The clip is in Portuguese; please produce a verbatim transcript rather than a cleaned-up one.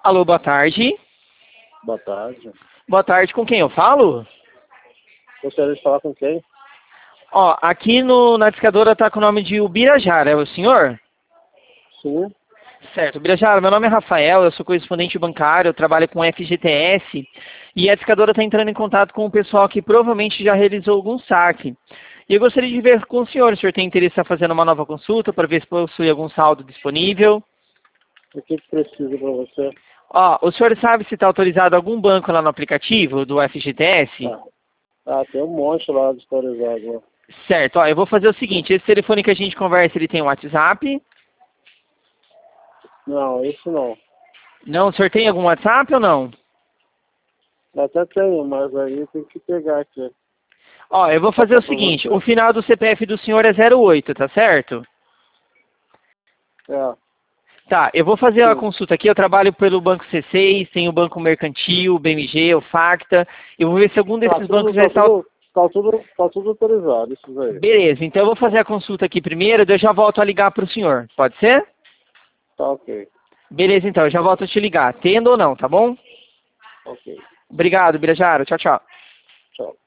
Alô, boa tarde. Boa tarde. Boa tarde, com quem eu falo? Gostaria de falar com quem? Ó, aqui no, na discadora tá com o nome de Ubirajara, é o senhor? Sim. Certo, Ubirajara, meu nome é Rafael, eu sou correspondente bancário, eu trabalho com F G T S e a discadora está entrando em contato com o pessoal que provavelmente já realizou algum saque. E eu gostaria de ver com o senhor, o senhor tem interesse em estar fazendo uma nova consulta para ver se possui algum saldo disponível? O que que precisa para você? Ó, o senhor sabe se está autorizado algum banco lá no aplicativo do F G T S? Ah, ah, tem um monte lá desautorizado. Né? Certo, ó, eu vou fazer o seguinte, esse telefone que a gente conversa, ele tem WhatsApp? Não, isso não. Não, o senhor tem algum WhatsApp ou não? Até tenho, mas aí tem que pegar aqui. Ó, eu vou fazer o seguinte, o final do C P F do senhor é zero oito, tá certo? É. Tá, eu vou fazer a Sim. consulta aqui, eu trabalho pelo Banco C seis, tem o Banco Mercantil, o B M G, o Facta, eu vou ver se algum desses Tá tudo, bancos já tá está... tudo, tá tudo, tá tudo autorizado, isso aí. Beleza, então eu vou fazer a consulta aqui primeiro, daí eu já volto a ligar para o senhor, pode ser? Tá ok. Beleza, então, eu já volto a te ligar, tendo ou não, tá bom? Ok. Obrigado, Birajara, tchau, tchau. Tchau.